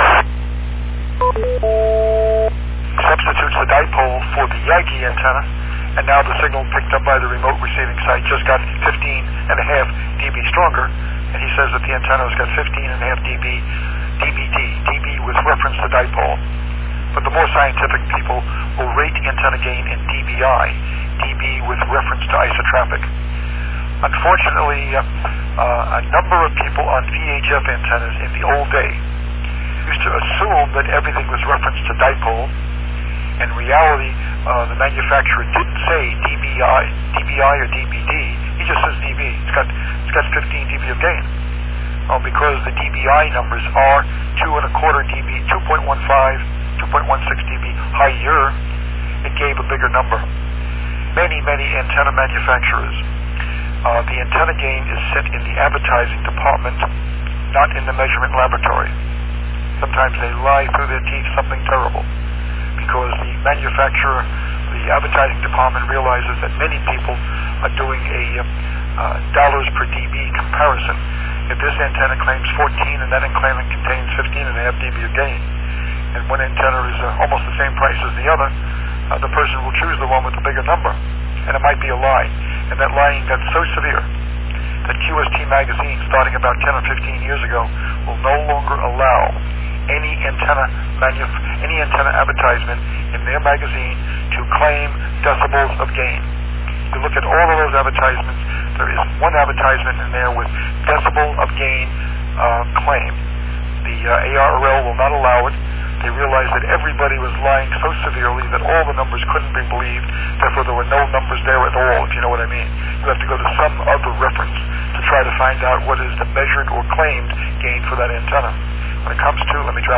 the dipole for the Yagi antenna, and now the signal picked up by the remote receiving site just got 15.5 dB stronger, and he says that the antenna has got 15.5 dB dB with reference to dipole. But the more scientific people will rate antenna gain in dBi, dB with reference to isotropic. Unfortunately, a number of people on VHF antennas in the old day used to assume that everything was referenced to dipole. In reality, the manufacturer didn't say dBi or dBd. He just says dB. It's got 15 dB of gain. Because the dBi numbers are 2.25 dB, 2.15, 2.16 dB higher, it gave a bigger number. Many antenna manufacturers, the antenna gain is set in the advertising department, not in the measurement laboratory. Sometimes they lie through their teeth something terrible, because the manufacturer, the advertising department realizes that many people are doing a dollars per dB comparison. If this antenna claims 14 and that antenna contains 15.5 dB of gain, and one antenna is almost the same price as the other, the person will choose the one with the bigger number. And it might be a lie. And that lying got so severe that QST magazine, starting about 10 or 15 years ago, will no longer allow any antenna advertisement in their magazine to claim decibels of gain. You look at all of those advertisements, there is one advertisement in there with decibel of gain claim. The ARRL will not allow it. They realized that everybody was lying so severely that all the numbers couldn't be believed. Therefore, there were no numbers there at all, if you know what I mean. You have to go to some other reference to try to find out what is the measured or claimed gain for that antenna. When it comes to,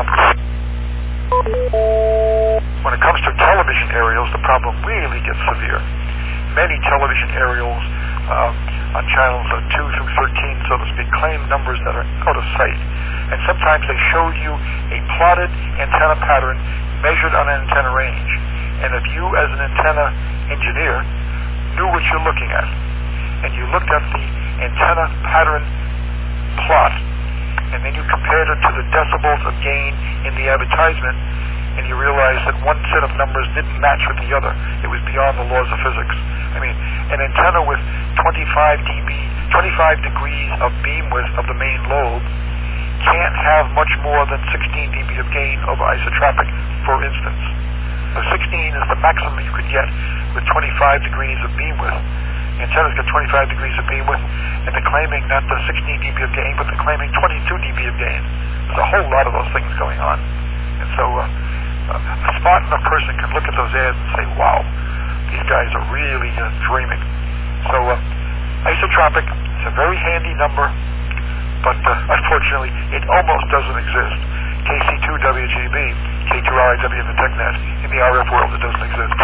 when it comes to television aerials, the problem really gets severe. Many television aerials on channels 2 through 13, so to speak, claim numbers that are out of sight. And sometimes they show you a plotted antenna pattern measured on an antenna range. And if you, as an antenna engineer, knew what you're looking at, and you looked at the antenna pattern plot, and then you compared it to the decibels of gain in the advertisement, and you realized that one set of numbers didn't match with the other. It was beyond the laws of physics. I mean, an antenna with 25 degrees of beam width of the main lobe can't have much more than 16 dB of gain over isotropic, for instance. So 16 is the maximum you could get with 25 degrees of beam width. The antenna's got 25 degrees of beam width, and they're claiming not the 16 dB of gain, but they're claiming 22 dB of gain. There's a whole lot of those things going on. And so a smart enough person can look at those ads and say, wow, these guys are really dreaming. So isotropic is a very handy number, but unfortunately, it almost doesn't exist. KC2WGB, K2RIW in the TechNet. In the RF world, it doesn't exist.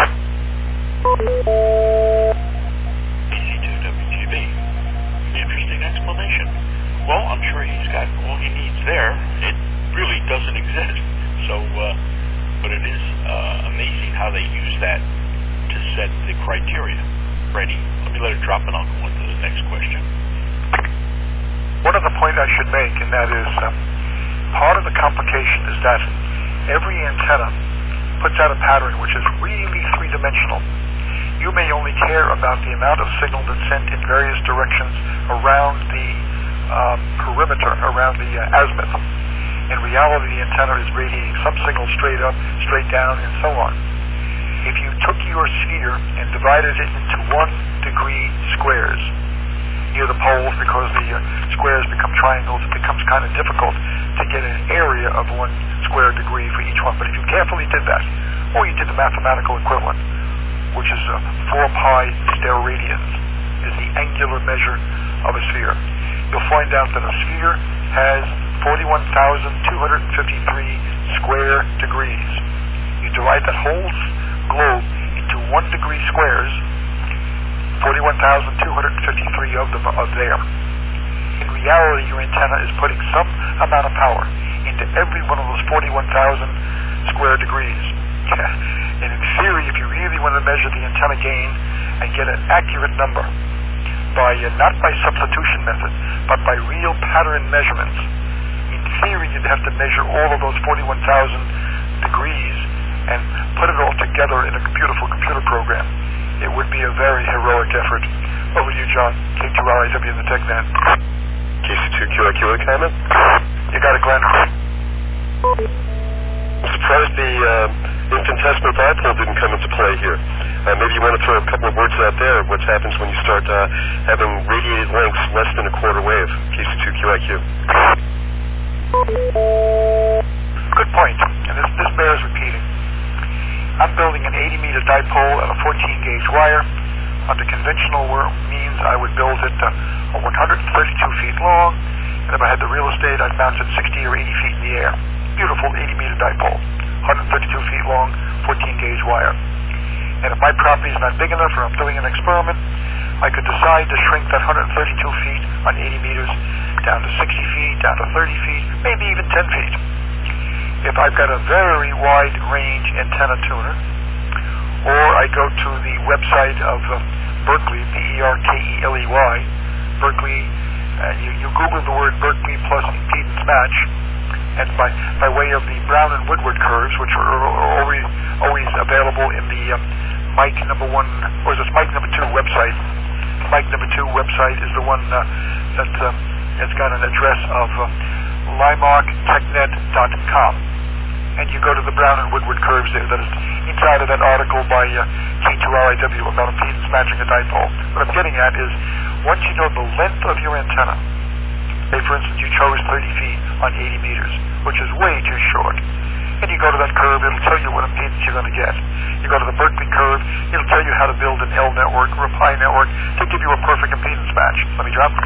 KC2WGB. Interesting explanation. Well, I'm sure he's got all he needs there. It really doesn't exist. So, but it is amazing how they use that to set the criteria. Ready? Let me let it drop, and I'll go on to the next question. One other point I should make, and that is part of the complication is that every antenna puts out a pattern which is really three-dimensional. You may only care about the amount of signal that's sent in various directions around the perimeter, around the azimuth. In reality, the antenna is radiating some signal straight up, straight down, and so on. If you took your sphere and divided it into 1-degree squares near the poles, because the squares become triangles, it becomes kind of difficult to get an area of 1 square degree for each one. But if you carefully did that, or you did the mathematical equivalent, which is 4 pi steroradians, is the angular measure of a sphere, you'll find out that a sphere has 41,253 square degrees. You divide that whole globe into 1-degree squares, 41,253 of them are there. In reality, your antenna is putting some amount of power into every one of those 41,000 square degrees. And in theory, if you really want to measure the antenna gain and get an accurate number, by not by substitution method, but by real pattern measurements, in theory you'd have to measure all of those 41,000 degrees and put it all together in a beautiful computer program. It would be a very heroic effort. Over to you, John. K2RIW in the TechNet. KC2QIQ, a comment? You got it, Glenn. I'm surprised the infinitesimal dipole didn't come into play here. Maybe you want to throw a couple of words out there. What happens when you start having radiated lengths less than a quarter wave? KC2QIQ. Good point, and this bears repeating. I'm building an 80-meter dipole at a 14-gauge wire. Under conventional means, I would build it 132 feet long, and if I had the real estate, I'd mount it 60 or 80 feet in the air. Beautiful 80-meter dipole, 132 feet long, 14-gauge wire. And if my property is not big enough, or I'm doing an experiment, I could decide to shrink that 132 feet on 80 meters down to 60 feet, down to 30 feet, maybe even 10 feet. If I've got a very wide range antenna tuner, or I go to the website of Berkeley, Berkeley, Berkeley, you Google the word Berkeley plus impedance match, and by way of the Brown and Woodward curves, which are always available in the Mike number 1, or is this Mike number 2 website? Mike number 2 website is the one that has got an address of limarktechnet.com. And you go to the Brown and Woodward curves there. That is inside of that article by K2RIW about impedance matching a dipole. What I'm getting at is, once you know the length of your antenna, say for instance you chose 30 feet on 80 meters, which is way too short, and you go to that curve, it'll tell you what impedance you're going to get. You go to the Berkeley curve, it'll tell you how to build an L network or a pi network to give you a perfect impedance match. Let me drop.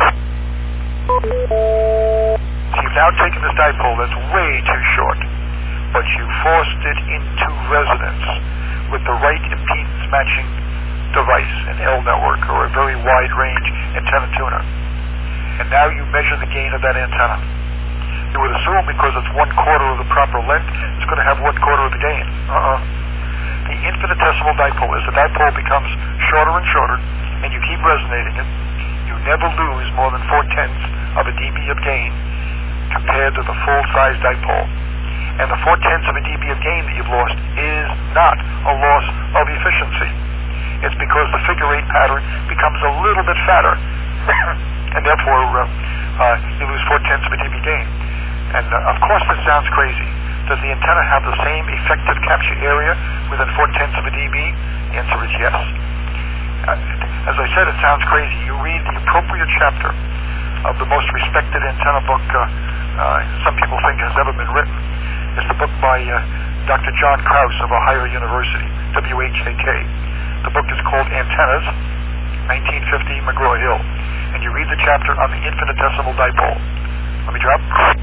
So you've now taken this dipole that's way too short, but you forced it into resonance with the right impedance matching device, an L network or a very wide range antenna tuner. And now you measure the gain of that antenna. You would assume because it's 1/4 of the proper length, it's going to have 1/4 of the gain. The infinitesimal dipole, as the dipole becomes shorter and shorter, and you keep resonating it, you never lose more than 4/10 of a dB of gain compared to the full-size dipole. And the 4/10 of a dB of gain that you've lost is not a loss of efficiency. It's because the figure-8 pattern becomes a little bit fatter, and therefore you lose 4/10 of a dB gain. And of course this sounds crazy. Does the antenna have the same effective capture area within 4/10 of a dB? The answer is yes. As I said, it sounds crazy. You read the appropriate chapter of the most respected antenna book some people think has ever been written. It's the book by Dr. John Krause of Ohio University, WHAK. The book is called Antennas, 1950, McGraw-Hill. And you read the chapter on the infinitesimal dipole. Let me drop.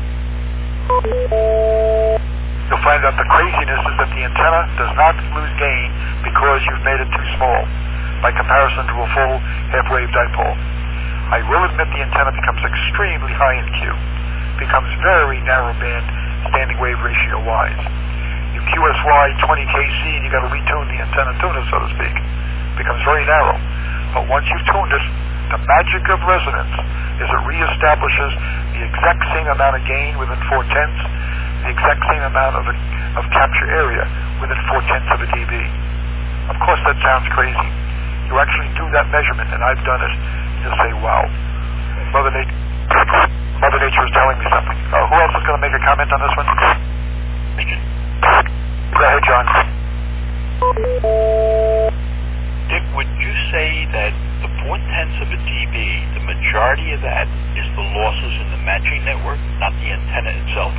You'll find out the craziness is that the antenna does not lose gain because you've made it too small by comparison to a full half-wave dipole. I will admit the antenna becomes extremely high in Q, becomes very narrow band standing wave ratio wise. You QSY 20 kc and you got to retune the antenna tuner, so to speak. Becomes very narrow. But once you've tuned it, the magic of resonance is it reestablishes the exact same amount of gain within 4/10, the exact same amount of capture area within 4/10 of a dB. Of course, that sounds crazy. You actually do that measurement, and I've done it. You'll say, wow, Mother Nature is telling me something. Who else is going to make a comment on this one? Go ahead, John. Dick, would you say that the 4/10 of a dB, the majority of that is the losses in the matching network, not the antenna itself?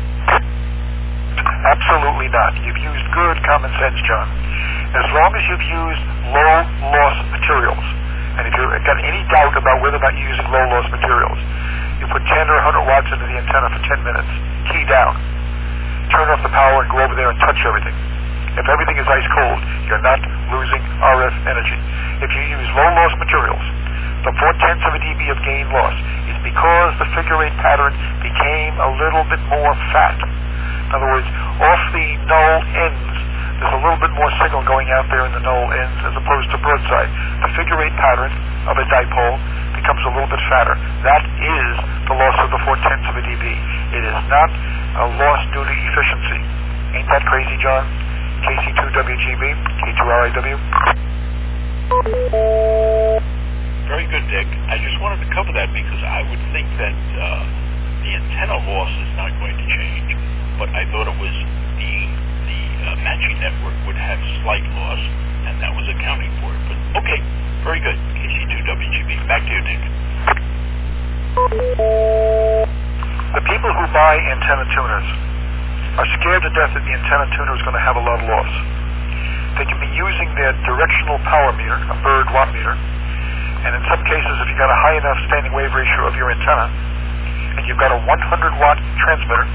Absolutely not. You've used good common sense, John. As long as you've used low-loss materials, and if you've got any doubt about whether or not you're using low-loss materials, you put 10 or 100 watts into the antenna for 10 minutes, key down, turn off the power and go over there and touch everything. If everything is ice cold, you're not losing RF energy. If you use low-loss materials, the 4/10 of a dB of gain loss is because the figure 8 pattern became a little bit more fat. In other words, off the null ends, there's a little bit more signal going out there in the null ends as opposed to broadside. The figure 8 pattern of a dipole becomes a little bit fatter. That is the loss of the 4/10 of a dB. It is not a loss due to efficiency. Ain't that crazy, John? KC2WGB, K2RIW. Very good, Dick. I just wanted to cover that because I would think that the antenna loss is not going to change, but I thought it was the matching network would have slight loss, and that was accounting for it. But okay, very good. KC2WGB. Back to you, Dick. The people who buy antenna tuners are scared to death that the antenna tuner is going to have a lot of loss. They can be using their directional power meter, a Bird watt meter, and in some cases, if you've got a high enough standing wave ratio of your antenna, and you've got a 100-watt transmitter,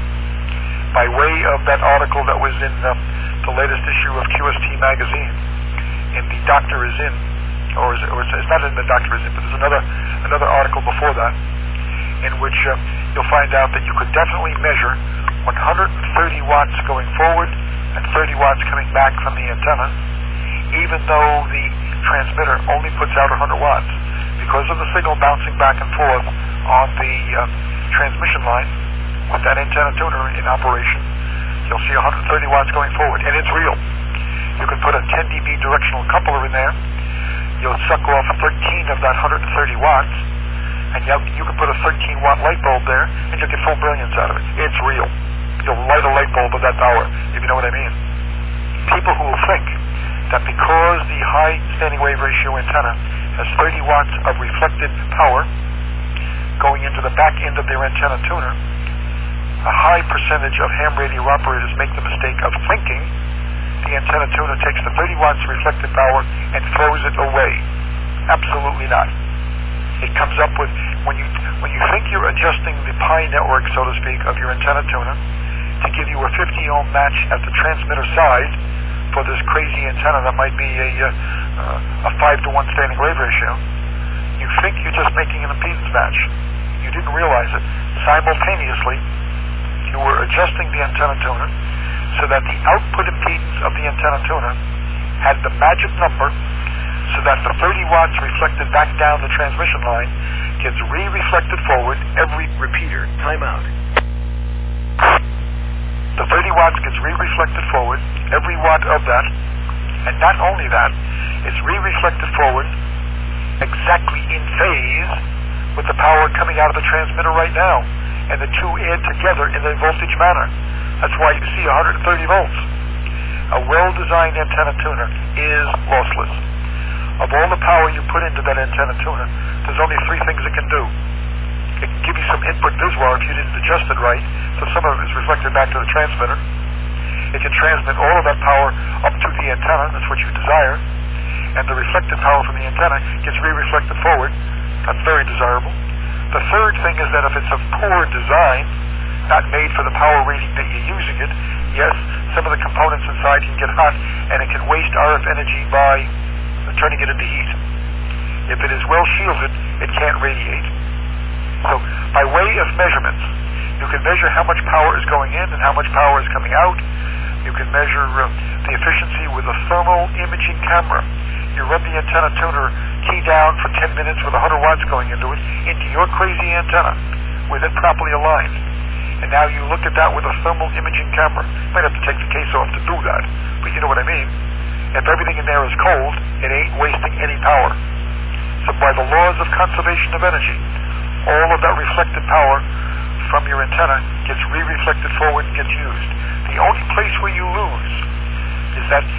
by way of that article that was in the latest issue of QST magazine, in the Doctor is In, or it's not in the Doctor is In, but there's another article before that, in which you'll find out that you could definitely measure 130 watts going forward and 30 watts coming back from the antenna, even though the transmitter only puts out 100 watts. Because of the signal bouncing back and forth on the transmission line, with that antenna tuner in operation, you'll see 130 watts going forward, and it's real. You can put a 10 dB directional coupler in there, you'll suck off 13 of that 130 watts, and you can put a 13-watt light bulb there, and you'll get full brilliance out of it. It's real. You'll light a light bulb with that power, if you know what I mean. People who will think that because the high standing wave ratio antenna has 30 watts of reflected power going into the back end of their antenna tuner, a high percentage of ham radio operators make the mistake of thinking the antenna tuner takes the 30 watts reflected power and throws it away. Absolutely not. It comes up with, when you think you're adjusting the pi network, so to speak, of your antenna tuner to give you a 50-ohm match at the transmitter side for this crazy antenna that might be a 5-to-1 standing wave ratio, you think you're just making an impedance match. You didn't realize it. Simultaneously, you were adjusting the antenna tuner so that the output impedance of the antenna tuner had the magic number so that the 30 watts reflected back down the transmission line gets re-reflected forward every repeater. Timeout. The 30 watts gets re-reflected forward, every watt of that, and not only that, it's re-reflected forward exactly in phase with the power coming out of the transmitter right now, and the two add together in a voltage manner. That's why you see 130 volts. A well-designed antenna tuner is lossless. Of all the power you put into that antenna tuner, there's only three things it can do. It can give you some input visual if you didn't adjust it right, so some of it is reflected back to the transmitter. It can transmit all of that power up to the antenna, that's what you desire, and the reflected power from the antenna gets re-reflected forward. That's very desirable. The third thing is that if it's of poor design, not made for the power rating that you're using it, yes, some of the components inside can get hot, and it can waste RF energy by turning it into heat. If it is well shielded, it can't radiate. So, by way of measurements, you can measure how much power is going in and how much power is coming out. You can measure the efficiency with a thermal imaging camera. You run the antenna tuner key down for 10 minutes with 100 watts going into it, into your crazy antenna, with it properly aligned. And now you look at that with a thermal imaging camera. You might have to take the case off to do that, but you know what I mean. If everything in there is cold, it ain't wasting any power. So by the laws of conservation of energy, all of that reflected power from your antenna gets re-reflected forward and gets used. The only place where you lose is that